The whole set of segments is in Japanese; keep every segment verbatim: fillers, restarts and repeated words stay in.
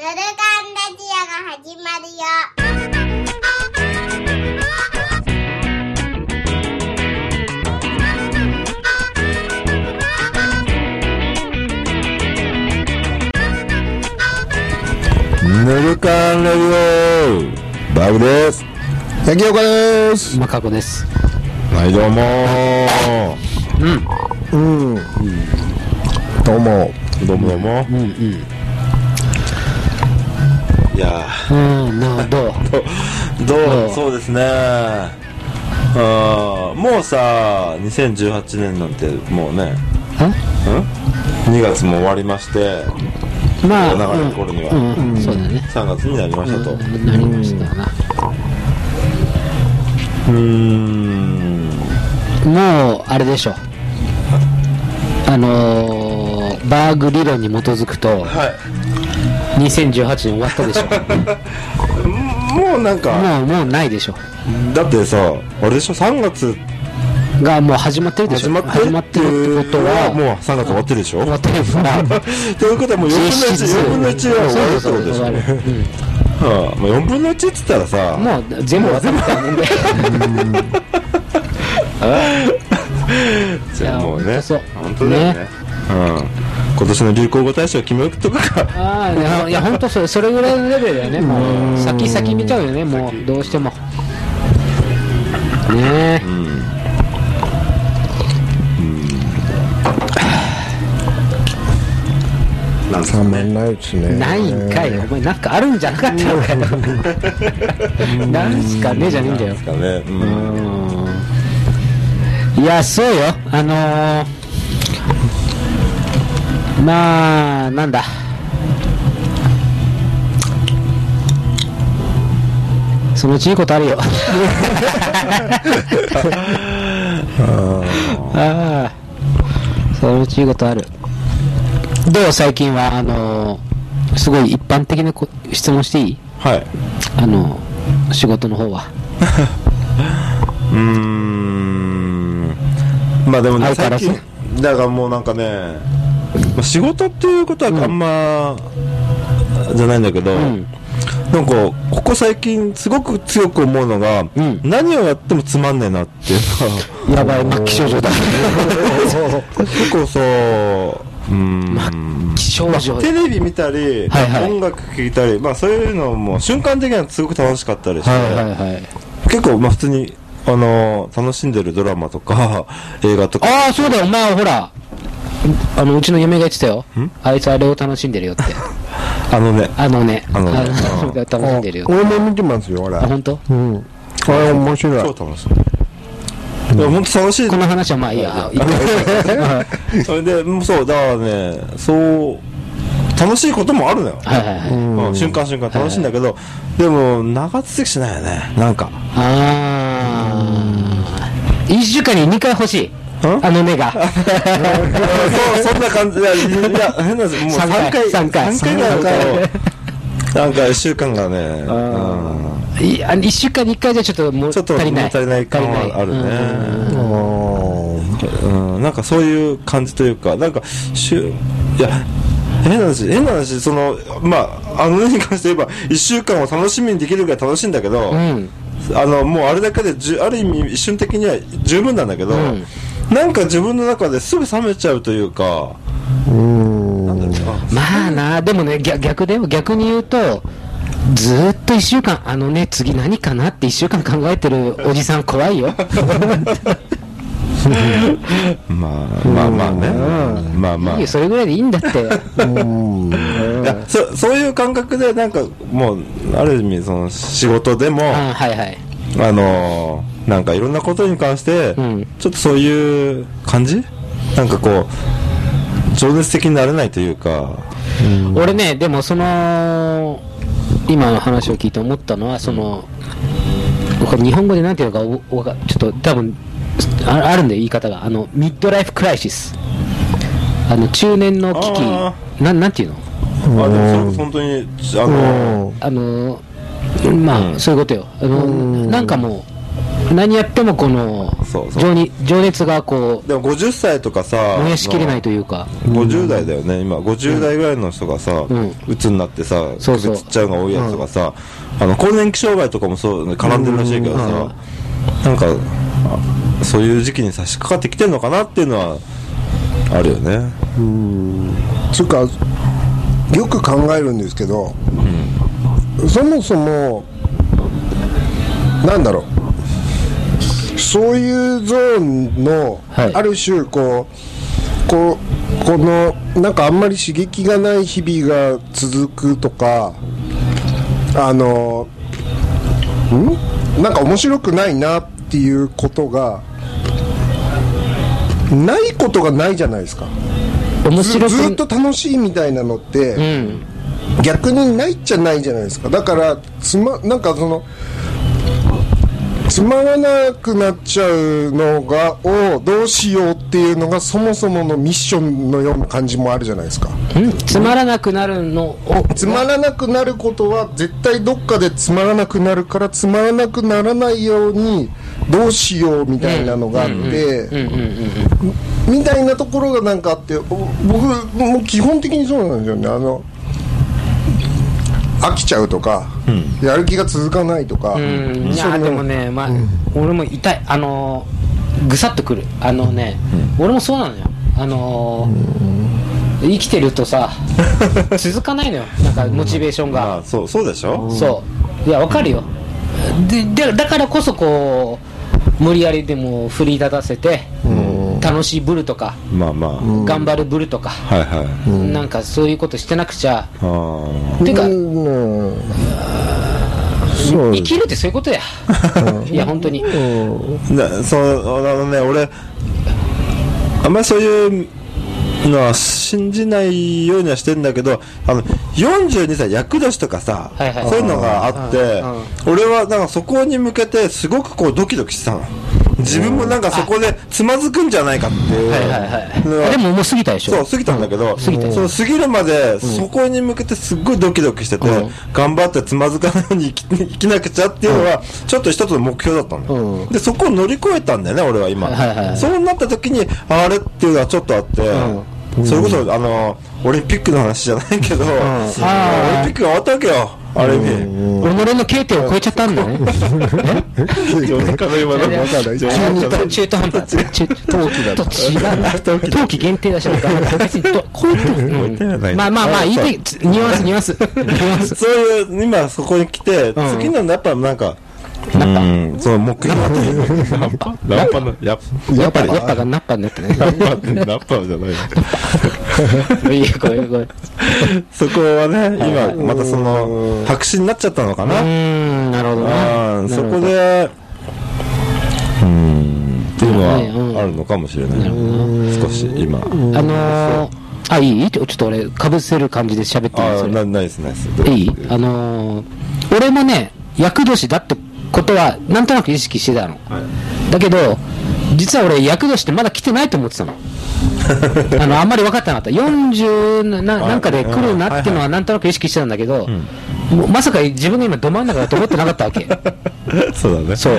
ぬるかんラジオが始まるよ。 ぬるかんラジオバブです。 竹岡です。 まかこです。 はいどうもー。うん。うん。どうも。 どうもどうも。 うんうん。 いやー。うん、などうどうどうそうですね。あもうさにせんじゅうはちねんなんてもうね。ん？にがつも終わりまして。 まあ、 流れる頃には、 うんうん、そうだね。 さんがつになりましたと。 うん、なりましたな。 うーん。 もうあれでしょ。あのー、バーグ理論に基づくと、 はい、 にせんじゅうはちねん終わったでしょ。 もうなんかもうもうないでしょ。 だってさ、あれでしょ、さんがつがもう始まってるでしょ。 始まってるってことはもうさんがつ終わってるでしょ。 終わってるからということはもうよんぶんのいち、よんぶんのいちは終わるってことでしょ。はあ、もうよんぶんのいちって言ったらさ、 もう全部終わったみたいなもんで。 じゃあもうね、 本当だよね。うん。今年の流行語大賞決めるとかか。 ああ、いや本当それそれぐらいのレベルだよね。もう先先見ちゃうよね。もうどうしても。ねえ。うん。 さんねんないですね。 ないんかい。お前なんかあるんじゃなかったのかよ。なんすかねじゃねえんだよ。 なんすかね。うん。 いやそうよ。あのー、まあなんだ。そのうちいいことあるよ。ああ、そのうちいいことある。どう最近はあのー、すごい一般的な質問していい？ はい。 あのー、仕事の方は。 うーん。まあでもね、最近だからもうなんかね、仕事っていうことはあんま、うん、じゃないんだけど、うん、なんかここ最近すごく強く思うのが、うん、何をやってもつまんねえなっていうのがやばい末期症状だ。 結構そう。うん、 末期症状、 まあ、テレビ見たり、はいはい、音楽聴いたり、まあ、そういうのも瞬間的にはすごく楽しかったりして、はいはいはい、結構まあ普通に、あのー、楽しんでるドラマとか映画とか。 ああそうだよ、お前ほらあのうちの嫁が言ってたよ。あいつあれを楽しんでるよって。 あのねあのねあのね楽しんでるよ。 俺も見てますよ、あれ。 あ、本当？ うん。あれ面白い。 超楽しい。いや本当楽しい。 この話はまあいいや。 それでそうだからね、そう楽しいこともあるのよ。 はいはいはい。 うん、瞬間瞬間楽しいんだけど、でも長続きしないよね。なんか。 ああ。一週間に二回欲しい。あの目が。 そうそんな感じ。いやいや変なもう三回三回三回なんかなんか一週間がね。 いや一週間に一回じゃちょっともう足りない足りない感はあるね。うん、なんかそういう感じというか、なんかしゅいや変な話変な話そのまああのに関して言えば一週間を楽しみにできるぐらい楽しいんだけど、うん、あのもうあれだけでじゅある意味一瞬的には十分なんだけど、うん、なんか自分の中ですぐ冷めちゃうというか。うーん、なんだろうな。 まあな、でもね逆逆で逆に言うと。ずーっと一週間あのね次何かなって一週間考えてるおじさん怖いよ。 まあまあまあね、うん、まあまあいいよそれぐらいでいいんだって。 うんいや そ, そういう感覚でなんかもうある意味その仕事でもあ、はいはい、 あのー、なんかいろんなことに関して、うん、ちょっとそういう感じなんかこう情熱的になれないというか、 うん、俺ねでもその今の話を聞いて思ったのはそのこれ日本語でなんていうのかおおちょっと多分 あ, あるんだよ言い方があのミッドライフクライシスあの中年の危機ななんていうのあでもそれ本当にあのあのまあ、うん、そういうことよあのなんかもう何やってもこのそうそう情に情熱がこでもごじゅっさいとかさう燃やしきれないというか、 ごじゅう代だよね今ごじゅう代ぐらいの人がさ、 うん、 うつになってさそうそう首つっちゃうのが多いやつがさ、うん、あの更年期障害とかもそう、ね、絡んでるらしいけどさ、うん、なんかそういう時期に差し掛かってきてるのかなっていうのはあるよね。 うーんつうかよく考えるんですけど、うん、そもそもなんだろうそういうゾーンの、はい、ある種こうこうこのなんかあんまり刺激がない日々が続くとかあのんなんか面白くないなっていうことがないことがないじゃないですか。面白く ず, ずっと楽しいみたいなのって、うん、逆にないっちゃないじゃないですか。だからつまなんかそのつまらなくなっちゃうのがをどうしようっていうのがそもそものミッションのような感じもあるじゃないですか。 んつまらなくなるのをつまらなくなることは絶対どっかでつまらなくなるからつまらなくならないようにどうしようみたいなのがあってみたいなところがなんかあって僕もう基本的にそうなんですよね。あの飽きちゃうとか、うん、やる気が続かないとか、 うん、いやでもね、まあうん、俺も痛いあのー、ぐさっとくるあのね、うん、俺もそうなのよあのー、生きてるとさ続かないのよなんかモチベーションが、 まあ、そうそうでしょ。 そういやわかるよででだからこそこう無理やりでも振り立たせて、うん、楽しいブルとか、 まあまあ、 頑張るブルとか、はいはい、なんかそういうことしてなくちゃ、うん、てか、うん、生きるってそういうことやいや本当に、 うん、だそうあのね俺あんまりそういうのは信じないようにはしてんだけどあのよんじゅうにさい厄年とかさ、はいはい、そういうのがあって俺はなんかそこに向けてすごくこうドキドキしてたの。自分もなんかそこでつまずくんじゃないかっていう、はいはいはい、でももう過ぎたでしょ。 そう過ぎたんだけど、うん、過ぎたその過ぎるまでそこに向けてすっごいドキドキしてて、うん、頑張ってつまずかないように生き、生きなくちゃっていうのはちょっと一つの目標だったんだよ、うん、でそこを乗り越えたんだよね俺は今、はいはいはい、そうなった時にあれっていうのはちょっとあって、うん、それこそあのオリンピックの話じゃないけど、うん、あオリンピックが終わったわけよある意味己の K 点を超えちゃったんだね夜中の今の中途半端中冬季だと違う冬季限定だし別にこういうまあまあまあいいニュアンスニュアンスニュアンスそういう今そこに来て次のやっぱなんかナッパそう目標ナッパナッパのややっぱりやっぱがナッパになってねナッパってナッパじゃないいいごめんごめんそこはね今またその白紙になっちゃったのかな。 うんなるほどねそこでうんっていうのはあるのかもしれない少し今あのーあいいちょっと俺かぶせる感じで喋ってるんですよ。ないですないですいいあのー俺もね厄年だってことはなんとなく意識してたの、はい、だけど実は俺厄年ってまだ来てないと思ってたのあのあんまり分かってなかったよんじゅう な, なんかで来るなっていうのはなんとなく意識してたんだけど、はいはい、もうまさか自分が今ど真ん中だと思ってなかったわけそうだねそう、うん、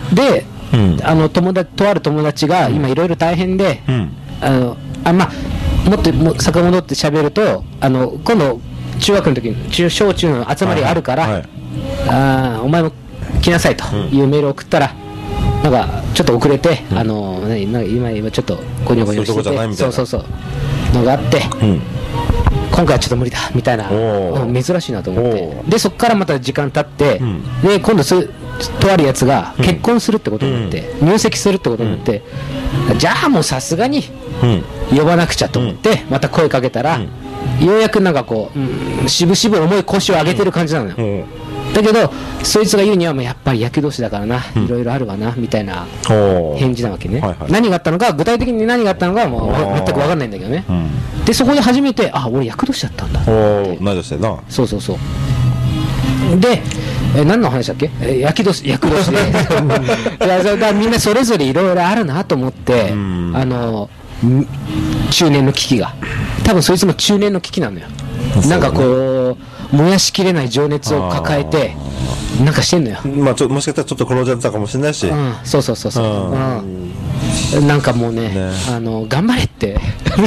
で、うん、あの友達とある友達が今いろいろ大変で、うん、あのあまあもっとも遡って喋るとあの今度中学の時に中小中の集まりがあるから、はいはい、あお前も来なさいというメールを送ったら、なんかちょっと遅れて、うん、あのね、今今ちょっとゴニョゴニョしててそうそうそうのがあって、うん、今回はちょっと無理だみたいな、珍しいなと思ってでそこからまた時間経って、うん、で今度すとあるやつが結婚するってことになって、うん、入籍するってことになって、うん、じゃあもうさすがに呼ばなくちゃと思って、うん、また声かけたら、うん、ようやくなんかこう、うん、しぶしぶ重い腰を上げてる感じなのよ、うんだけどそいつが言うにはもうやっぱり厄年だからな、うん、いろいろあるわなみたいな返事なわけね、はいはい、何があったのか具体的に何があったのかはもう全く分かんないんだけどね、うん、でそこで初めてあ俺厄年だったんだって同い年だなそうそうそうでえ何の話だっけ厄年厄年でいやだみんなそれぞれいろいろあるなと思って、うん、あの中年の危機が多分そいつも中年の危機なのよ、ね、なんかこう燃やしきれない情熱を抱えてなんかしてんのよ。 まあちょもしかしたらちょっと転んじゃったかもしれないし、 うん、そうそうそうそう、うん、なんかもうね、ね、あの頑張れって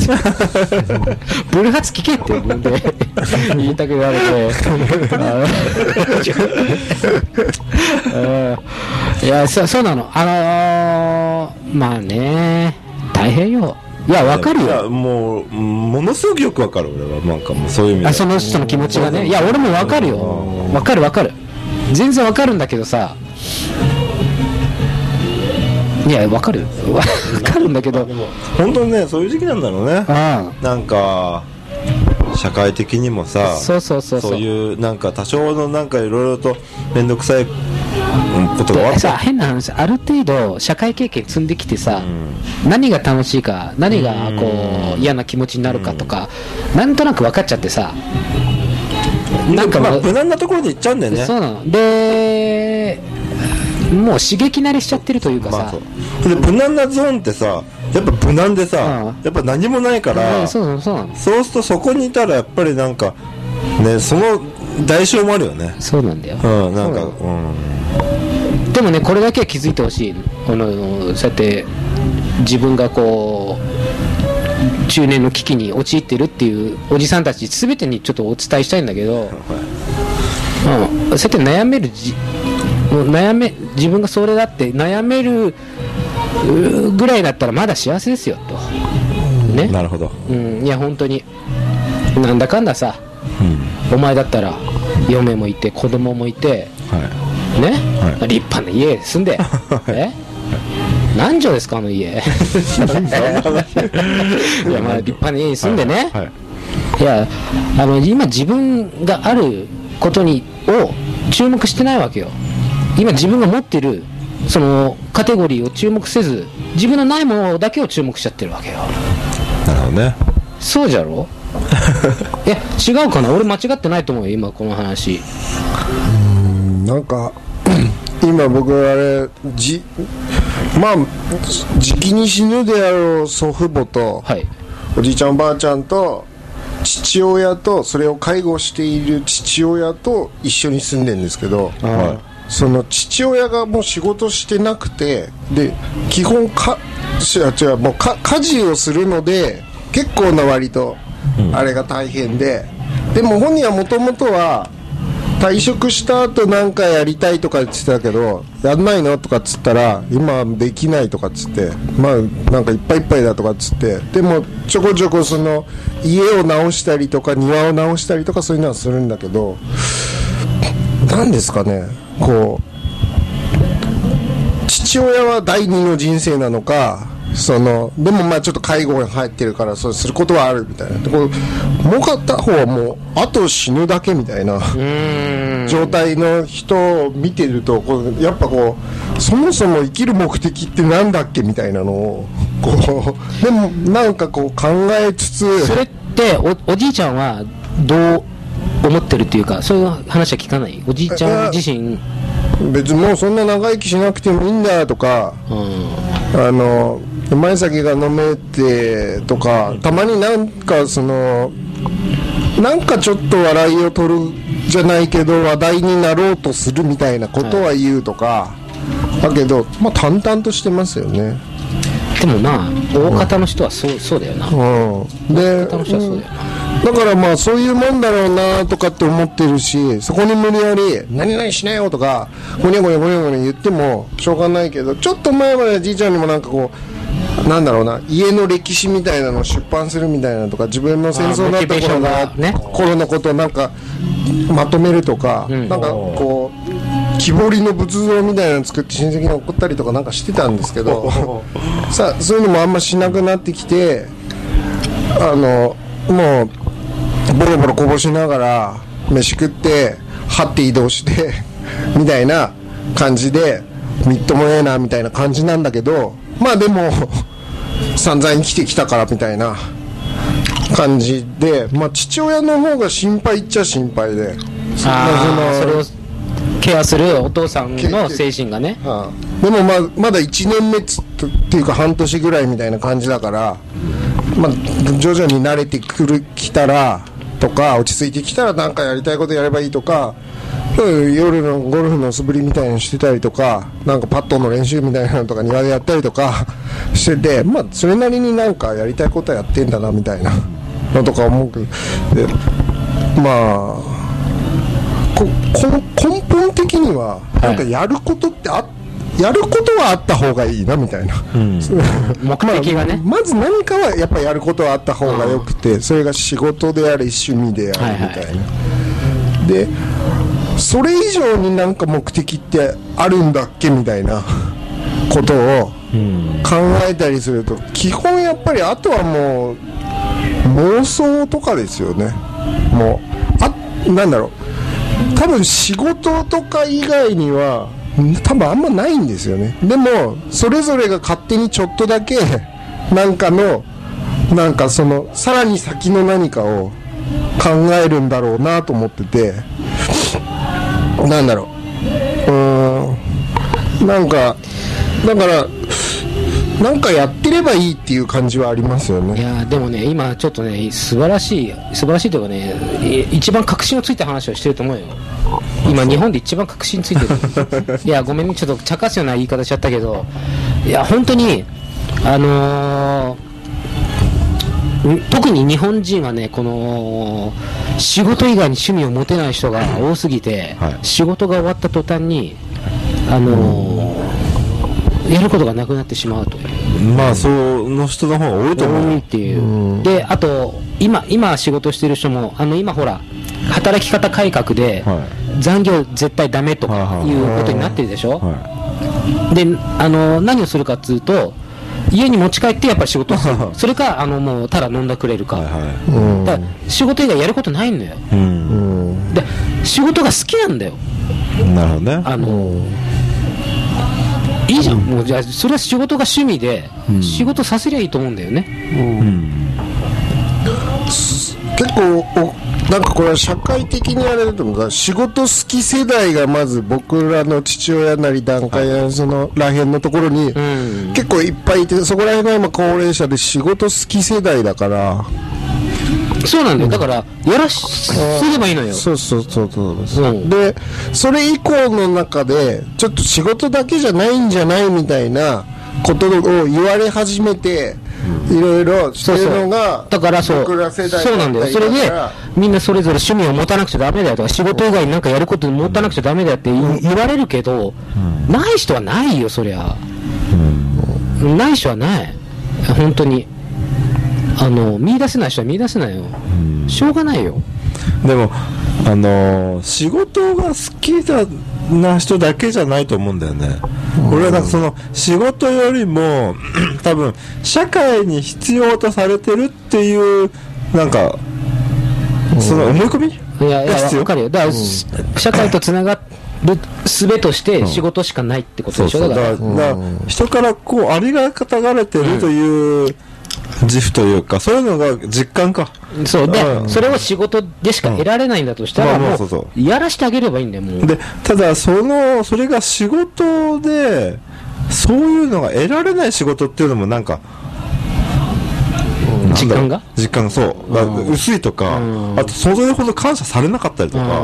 ブルーハーツ聞けって自分で言いたく言われていや そ, そうなの、あのー、まあね大変よ。いや分かるよ。いやもうものすごくよく分かる。俺はなんかもうそういう意味で、 あその人の気持ちがね、いや俺も分かるよ、分かる分かる、全然分かるんだけどさ、いや分かる分かるんだけど本当にねそういう時期なんだろうね。なんか社会的にもさ、 そうそうそうそう、 そういうなんか多少のなんかいろいろと面倒くさいことがあってさ、変な話、ある程度社会経験積んできてさ、うん、何が楽しいか何がこう、うん、嫌な気持ちになるかとか、うん、なんとなく分かっちゃってさ、 なんかまあ無難なところに行っちゃうんだよね。 そうなので、もう刺激慣れしちゃってるというかさ、まあ、 そうで無難なゾーンってさやっぱ無難でさ、うん、やっぱ何もないから、うん、そうそうそうそうするとそこにいたらやっぱりなんかねその代償もあるよね。 そうなんだよ、 うん、なんかう、 うん、でもねこれだけは気づいてほしい。このそうやって自分がこう中年の危機に陥ってるっていうおじさんたち全てにちょっとお伝えしたいんだけど、うん、そうやって悩めるじ悩め自分がそれだって悩めるぐらいだったらまだ幸せですよと、ね、 なるほど、 うん、いや本当になんだかんださ、うん、お前だったら嫁もいて子供もいて、はいね、はい、立派な家住んでえ何畳ですかあの家いやまあ立派な家に住んでね、はいはい、いやあの今自分があることにを注目してないわけよ。今自分が持ってるそのカテゴリーを注目せず自分のないものだけを注目しちゃってるわけよ。 なるほどね。 そうじゃろいや違うかな、俺間違ってないと思うよ今この話。 うーんなんか今僕あれじまあじきに死ぬであろう祖父母と、はい、おじいちゃんおばあちゃんと父親とそれを介護している父親と一緒に住んでるんですけど、はい、その父親がもう仕事してなくてで基本か違うもうか家事をするので結構な割とあれが大変で、うん、でも本人はもともとは退職した後なんかやりたいとか言ってたけどやんないのとかっつったら今できないとかっつってまあなんかいっぱいいっぱいだとかっつってでもちょこちょこその家を直したりとか庭を直したりとかそういうのはするんだけどなんですかねこう父親は第二の人生なのかそのでもまあちょっと介護に入ってるからそうすることはあるみたいなでこうもう片方はもうあと死ぬだけみたいな状態の人を見てるとこうやっぱこうそもそも生きる目的ってなんだっけみたいなのをこうでもなんかこう考えつつそれってお、おじいちゃんはどう思ってるっていうかそういう話は聞かない。おじいちゃん自身別にもうそんな長生きしなくてもいいんだとか、うん、あの前酒が飲めてとかたまになんかそのなんかちょっと笑いを取るじゃないけど話題になろうとするみたいなことは言うとか、はい、だけどまあ淡々としてますよね。 でもまあ大方の人はそう、うん、そうだよな、 うん、で大方の人はそうだよな、だからまあそういうもんだろうなとかって思ってるしそこに無理やり何々しなよとかゴニャゴニャゴニャゴニャ言ってもしょうがないけどちょっと前までじいちゃんにもなんかこうなんだろうな家の歴史みたいなのを出版するみたいなとか自分の戦争だった頃の、ね、頃のことをなんかまとめるとか、うん、なんかこう木彫りの仏像みたいなの作って親戚に送ったりとかなんかしてたんですけどさそういうのもあんましなくなってきてあのもうボロボロこぼしながら飯食ってはって移動してみたいな感じでみっともねえなみたいな感じなんだけどまあでも散々生きてきたからみたいな感じでまあ父親の方が心配っちゃ心配であそれをケアするお父さんの精神がねああでもまあまだいちねんめつっていうか半年ぐらいみたいな感じだからまあ徐々に慣れてくるきたらとか落ち着いてきたらなんかやりたいことやればいいとか夜のゴルフの素振りみたいなのしてたりとか、なんかパットの練習みたいなのとか庭でやったりとかしてて、まあそれなりになんかやりたいことはやってんだなみたいなのとか思うけど、でまあここ根本的にはなんかやることってあ、やることはあった方がいいなみたいな、うん、 目的がね、 まあ、まず何かはやっぱりやることはあった方がよくて、それが仕事であり趣味であるみたいな、はいはい、でそれ以上になんか目的ってあるんだっけみたいなことを考えたりすると、基本やっぱりあとはもう妄想とかですよね。もうあなんだろう、多分仕事とか以外には多分あんまないんですよね。でもそれぞれが勝手にちょっとだけなんかのなんかそのさらに先の何かを考えるんだろうなと思ってて、なんだろう、うーんなんかだからなんかやってればいいっていう感じはありますよね。 いやでもね、今ちょっとね素晴らしい素晴らしいというかね、一番確信をついた話をしてると思うよ。今日本で一番確信ついてるいやごめんね、ちょっと茶化すような言い方しちゃったけど、いや本当にあのー、特に日本人はね、この仕事以外に趣味を持てない人が多すぎて、はい、仕事が終わった途端にあのー、やることがなくなってしまうという。 まあその人の方が多いと思う。 多いっていう。で、あと今今仕事してる人もあの今ほら働き方改革で、はい、残業絶対ダメとかいうことになってるでしょ。はいはい、で、あの何をするかっていうと、家に持ち帰ってやっぱり仕事をするそれかあのもうただ飲んだくれるか、はいはい、だから仕事以外やることないんだよ、うん、で仕事が好きなんだよ。 なるほどね。 あのいいじゃん、もうじゃあそれは仕事が趣味で、うん、仕事させりゃいいと思うんだよね、うんうん、 結構なんかこれは社会的にあれだと思うが、仕事好き世代がまず僕らの父親なり段階やそのらへんのところに結構いっぱいいて、そこら辺が今高齢者で仕事好き世代だから。 そうなんだよ、だからやらしすればいいのよ。 そうそうそうそう、うん、でそれ以降の中でちょっと仕事だけじゃないんじゃないみたいなことを言われ始めて、いろいろしてるのがだからそう僕ら世代そうなんだよ。それでみんなそれぞれ趣味を持たなくちゃダメだよとか、仕事以外に何かやることを持たなくちゃダメだよって言われるけど、うん、ない人はないよそりゃ、うん、ない人はない本当に。あの見出せない人は見出せないよ、うん、しょうがないよ。 でもあのー、仕事が好きだな人だけじゃないと思うんだよね、うん、俺はなんかその仕事よりも多分社会に必要とされてるっていうなんか、うん、その思い込み、 いやいや分かるよ。だから、うん、社会とつながる術として仕事しかないってことでしょ、うん、だから、だから、 うん、人からこうありがたがれてるという、うん自負というか、そういうのが実感か。 そうで、うん、それを仕事でしか得られないんだとしたら、もうやらしてあげればいいんだよ。もうで、ただそのそれが仕事でそういうのが得られない仕事っていうのもなんか、 うん、実感が実感そう、うん、薄いとか、うん、あとそれほど感謝されなかったりとか、うん、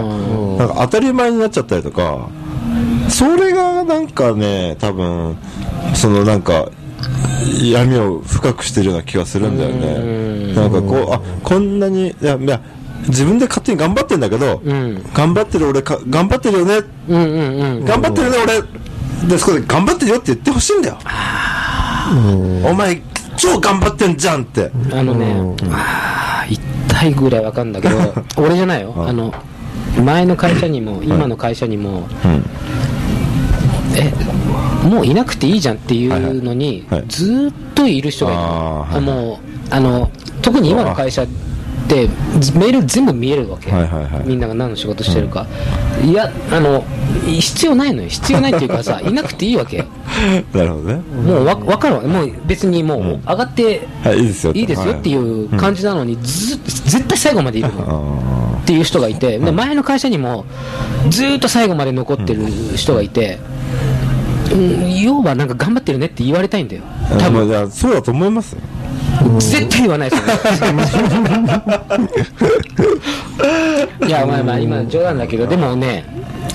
なんか当たり前になっちゃったりとか、それがなんかね、多分そのなんか闇を深くしてるような気がするんだよね。なんかこう、あ、こんなに、いや、いや自分で勝手に頑張ってんだけど、うん、頑張ってる俺か、頑張ってるよね、うんうんうん、頑張ってるね俺で、そこで頑張ってるよって言ってほしいんだよ。お前超頑張ってんじゃんって。 あのね、ああ痛いぐらいわかんだけど俺じゃないよ、あの前の会社にも今の会社にも、うん、えもういなくていいじゃんっていうのに、はいはいはい、ずっといる人がいる。あ、はい、もうあの特に今の会社ってメール全部見えるわけ、はいはいはい、みんなが何の仕事してるか、うん、いやあの必要ないのよ。必要ないっていうかさいなくていいわけ。 なるほどね。 もうわ分かるわ。もう別にもう上がって、 うんはい、いいですよいいですよっていう感じなのに、ず絶対最後までいるのっていう人がいて、で前の会社にもずっと最後まで残ってる人がいて、うん、要はなんか頑張ってるねって言われたいんだよ多分。 いやそうだと思いますよ。 絶対言わないですよねいやまあまあ今冗談だけど、でもね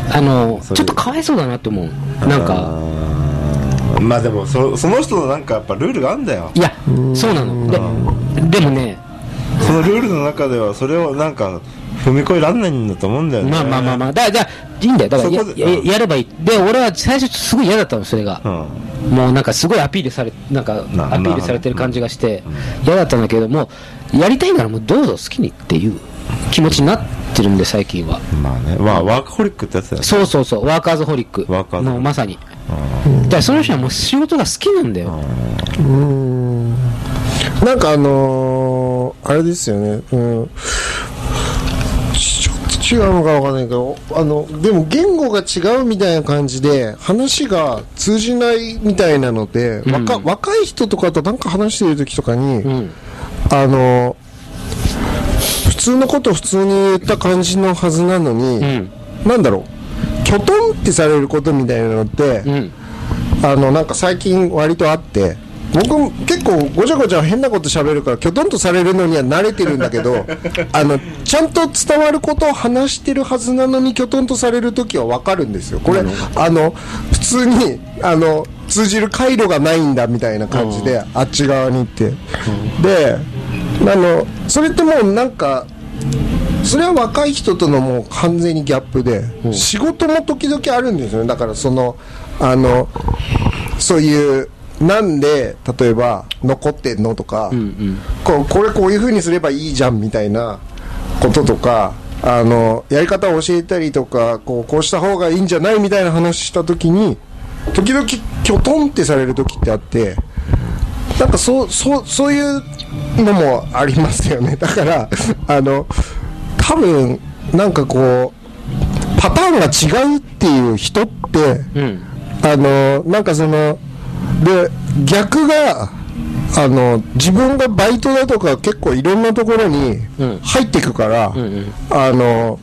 あのそういうちょっとかわいそうだなって思う。なんかあまあでも そ, その人のなんかやっぱルールがあるんだよ。 いやそうなの。ででもね、 そのルールの中ではそれをなんか踏み越えらんないんだと思うんだよね。 まあまあまあまあ、だからいいんだよ。だからやややればいい。で俺は最初すごい嫌だったのそれが、うん、もうなんかすごいアピールされなんかアピールされてる感じがして嫌だったんだけども、やりたいならもうどうぞ好きにっていう気持ちになってるんで最近は。 まあね、まあワーカホリックってやつだよね。 そうそうそう、ワーカーズホリック。 ワーカーズもうまさに。だからその人はもう仕事が好きなんだよ。 うーん、なんかあのー、あれですよね、うん、ちょっと違うのかわかんないけど、あのでも言語が違うみたいな感じで話が通じないみたいなので、うん、若, 若い人とかとなんか話してる時とかに、うん、あの普通のこと普通に言った感じのはずなのに、うん、なんだろう、きょとんってされることみたいなのって、うん、あのなんか最近割とあって、僕結構ごちゃごちゃ変なこと喋るからきょとんとされるのには慣れてるんだけどあのちゃんと伝わることを話してるはずなのにきょとんとされるときは分かるんですよ。これ、うん、あの普通にあの通じる回路がないんだみたいな感じで、うん、あっち側に行って、うん、であのそれってもうなんかそれは若い人とのもう完全にギャップで、うん、仕事も時々あるんですよね。だからそのあのそういうなんで例えば残ってんのとか、うんうん、こ, これこういう風にすればいいじゃんみたいなこととか、あのやり方を教えたりとか、こうこうした方がいいんじゃないみたいな話した時に時々きょとんってされる時ってあって、なんかそうそうそういうのもありますよね。だからあの多分なんかこうパターンが違うっていう人って、うん、あのなんかそので逆があの自分がバイトだとか結構いろんなところに入っていくから、うんうんうん、あの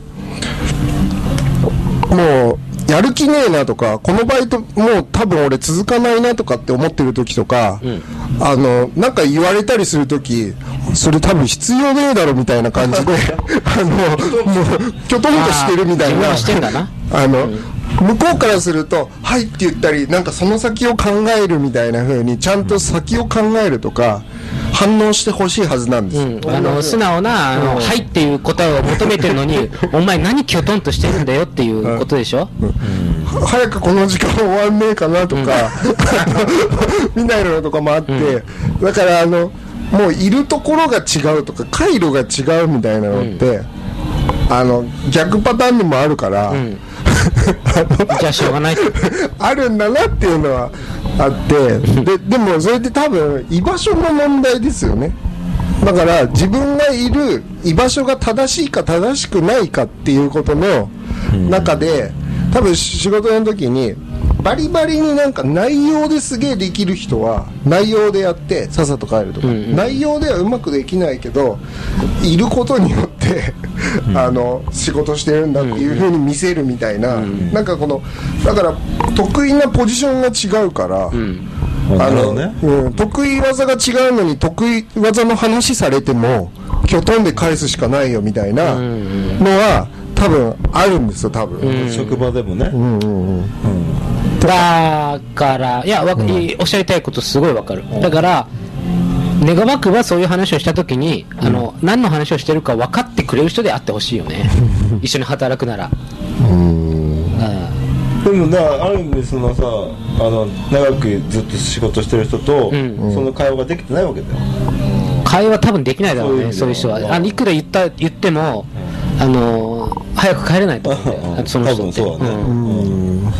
もうやる気ねえなとか、このバイトもう多分俺続かないなとかって思ってる時とか、うん、あのなんか言われたりする時、それ多分必要ねえだろみたいな感じであのもうきょとんとしてるみたいな、あの、うん向こうからするとはいって言ったり、なんかその先を考えるみたいな風にちゃんと先を考えるとか反応してほしいはずなんです、うん、あの素直なあの、うん、はいっていう答えを求めてるのにお前何きょとんとしてるんだよっていうことでしょ、うんうん、 早くこの時間終わんねえかなとか、うん、みたいなのとかもあって、うん、だからあのもういるところが違うとか回路が違うみたいなのって、うん、あの逆パターンにもあるから、うんじゃあしょうがないあるんだなっていうのはあってで, でもそれって多分居場所の問題ですよね。だから自分がいる居場所が正しいか正しくないかっていうことの中で、多分仕事の時にバリバリになんか内容ですげえできる人は内容でやってさっさと帰るとか、うんうん、内容ではうまくできないけどいることによってあの仕事してるんだっていう風に見せるみたいな、うんうん、なんかこのだから得意なポジションが違うから、うん、あの、ねうん、得意技が違うのに得意技の話されてもきょとんで返すしかないよみたいなのは多分あるんですよ多分、 うん、職場でもね、うんうんうんうんだからいやわ、うん、おっしゃりたいことすごいわかる。だから願わくはそういう話をしたときに、うん、あの何の話をしてるか分かってくれる人であってほしいよね一緒に働くなら。うんでもだある意味そのさあの長くずっと仕事してる人と、うん、その会話ができてないわけだよ。 会話多分できないだろうね、そういう人は。あのいくら言った言ってもあの早く帰れないと思うんだよその人って。多分そうだね、うんうん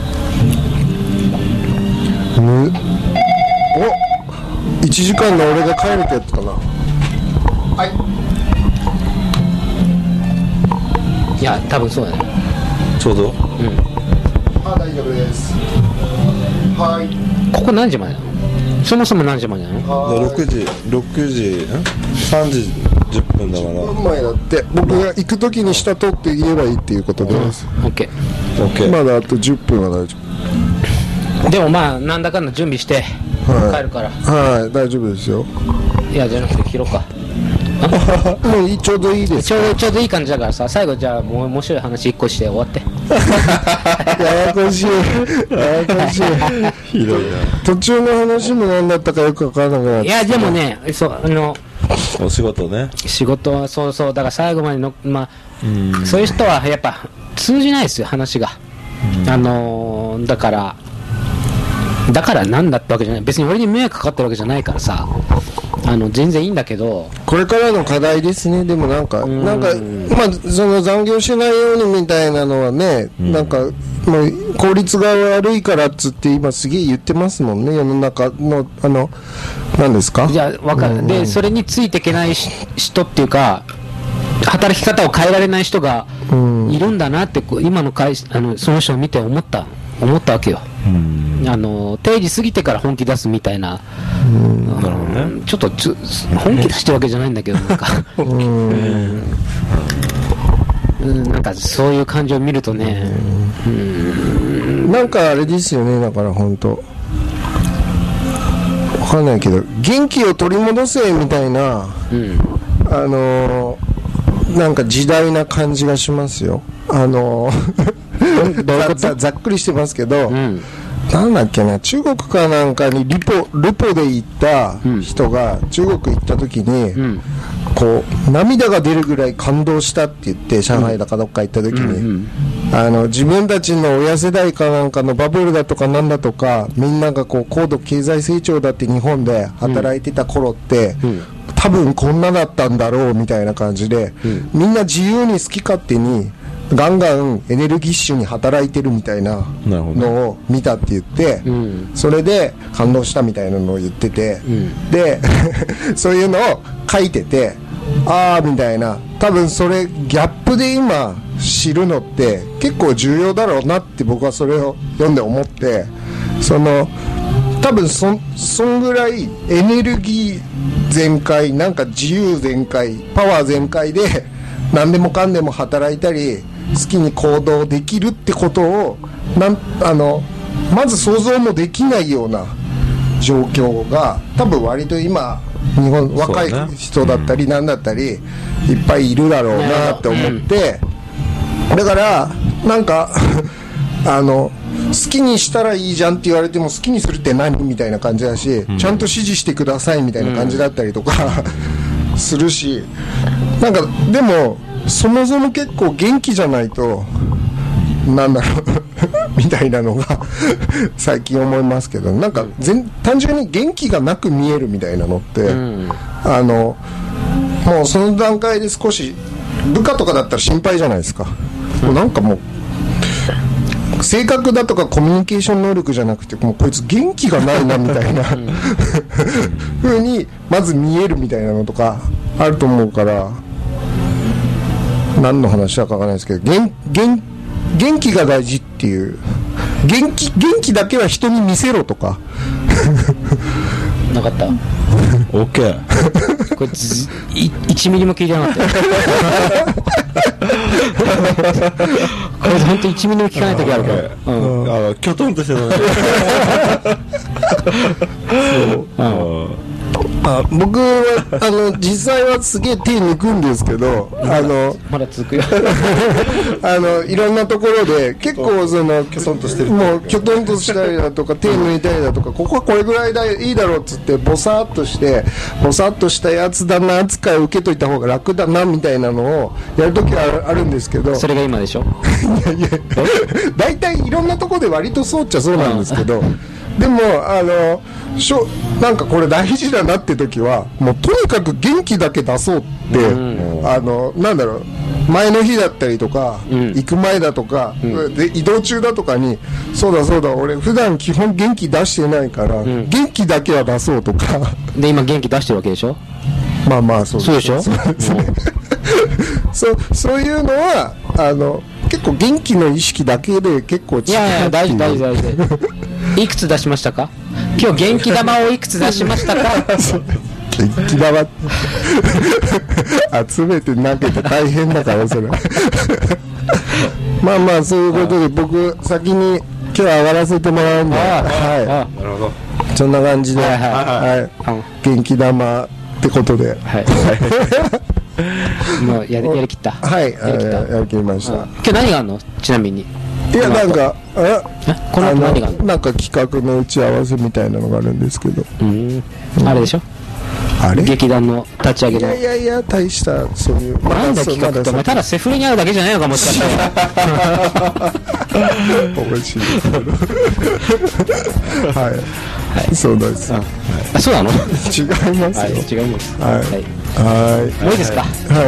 おいちじかんの俺が帰るってやつかな。 はいいや多分そうだねちょうど、うん、 あ大丈夫です。はいここ何時までなのそもそも何時までなの。 ろくじろくじさんじじゅっぷんだからじゅっぷんまえだって僕が行く時に下取って言えばいいっていうことです、 うん、OK, OK まだあとじゅっぷんは大丈夫でもまあなんだかんだ準備して帰るから、 はい、はい、大丈夫ですよ。 いやじゃなくて切ろうか。 もういいちょうどいいですちょうどちょうどいい感じだからさ、最後じゃあもう面白い話一個して終わってややこしいややこしいひどいな。 途中の話も何だったかよく分からなくなって。 いやでもね、そうあのお仕事ね。 仕事はそうそう、だから最後までの、まあ、 うんそういう人はやっぱ通じないですよ、話が。あのー、だからだからなんだってわけじゃない、別に俺に迷惑かかってるわけじゃないからさ、あの全然いいんだけど、 これからの課題ですね。でもなんかんなんかまあその残業しないようにみたいなのはね、 んなんかもう効率が悪いからっつって今すげえ言ってますもんね、世の中のあの何ですか。 じゃあわかる、でそれについていけないし人っていうか、働き方を変えられない人がいるんだなってこう今の会あのその人を見て思った思ったわけよ。 うんあの定時過ぎてから本気出すみたいな、 なるほどね。 ちょっとつ本気出してるわけじゃないんだけど、なんかうんなんかそういう感じを見るとね、 なんかあれですよね、だから本当わかんないけど元気を取り戻せみたいな、 うんあのー、なんか時代な感じがしますよ。あのー、 どういうことざ, ざっくりしてますけど、 うんなんだっけな、中国かなんかにリポルポで行った人が中国行った時に、 うんこう涙が出るぐらい感動したって言って、上海だかどっか行った時に、 うんうんあの自分たちの親世代かなんかのバブルだとかなんだとか、みんながこう高度経済成長だって日本で働いてた頃って、 うん多分こんなだったんだろうみたいな感じで、 うんみんな自由に好き勝手にガンガンエネルギッシュに働いてるみたいななるほどのを見たって言って、 うんそれで感動したみたいなのを言ってて、 んでそういうのを書いてて、ああみたいな、多分それギャップで今知るのって結構重要だろうなって僕はそれを読んで思って、その多分そそんぐらいエネルギー全開、なんか自由全開、パワー全開で何でもかんでも働いたり好きに行動できるってことをなんあのまず想像もできないような状況が多分割と今日本若い人だったりなんだったりいっぱいいるだろうなって思って、だからなんかあの好きにしたらいいじゃんって言われても好きにするって何みたいな感じだし、ちゃんと指示してくださいみたいな感じだったりとかするし、なんかでもそもそも結構元気じゃないとなんだろうみたいなのが最近思いますけど、なんか全単純に元気がなく見えるみたいなのって、 うんあのもうその段階で少し部下とかだったら心配じゃないですか。もうなんかもう性格だとかコミュニケーション能力じゃなくて、もうこいつ元気がないなみたいな風にまず見えるみたいなのとかあると思うから、何の話だかわからないですけど、元元元気が大事っていう、元気元気だけは人に見せろとかなかったオッケー。 これずいいちミリも聞いてなかったよこれ本当いちミリも聞かない時あるから、うんあのきょとんとしてたね。そう。 あ僕はあの実際はすげえ手抜くんですけど、あのまだ続くよあのいろんなところで結構そのきょとんとしてる。 もうきょとんとしたりだとか手抜いたりだとか、ここはこれぐらいだいいだろうっつってボサッとしてボサッとしたやつだな扱いを受けといた方が楽だなみたいなのをやるときはあるんですけど、 それが今でしょ。 いやいや大体いろんなところで割とそうっちゃそうなんですけど、でもあのしょなんかこれ大事だなって時はもうとにかく元気だけ出そうって、 うんあのなんだろう、前の日だったりとか、 うん行く前だとか、 うんで移動中だとかに、そうだそうだ俺普段基本元気出してないから、 ん元気だけは出そうとかで今元気出してるわけでしょ。 まあまあそうそうでしょ。 そうですねそうそういうのはあの結構元気の意識だけで結構違うっていう。 いやいや大事大事大事いくつ出しましたか。今日元気玉をいくつ出しましたか。 元気玉集めて投げて大変だからそれまあまあそういうことで僕先に今日上がらせてもらうんで、 ああはなるほど。 い、そんな感じで、 はいはいはいうん元気玉ってことで、 はいもうやりやりきった。 はい、 やりきった。 やりきりました。 今日何があるの？ちなみに。 いや、なんか、えこの後何があるの？ なんか企画の打ち合わせみたいなのがあるんですけど。 うん。あれでしょ？ あれ？ 劇団の立ち上げの。 いやいやいや、大したそういう。 なんだ企画ってお前ただセフレに会うだけじゃないのかもしかして。 面白いですけど。はい。そうです。 あ、そうなの？ 違いますよ。 違います。 はい。はい。 もういいですか？ はい。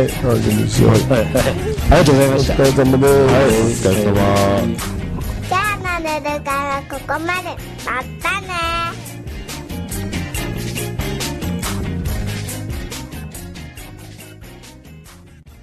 大丈夫ですよ。 はい。ありがとうございました。 お疲れ様です。 お疲れ様。 じゃあなるからここまで。またね。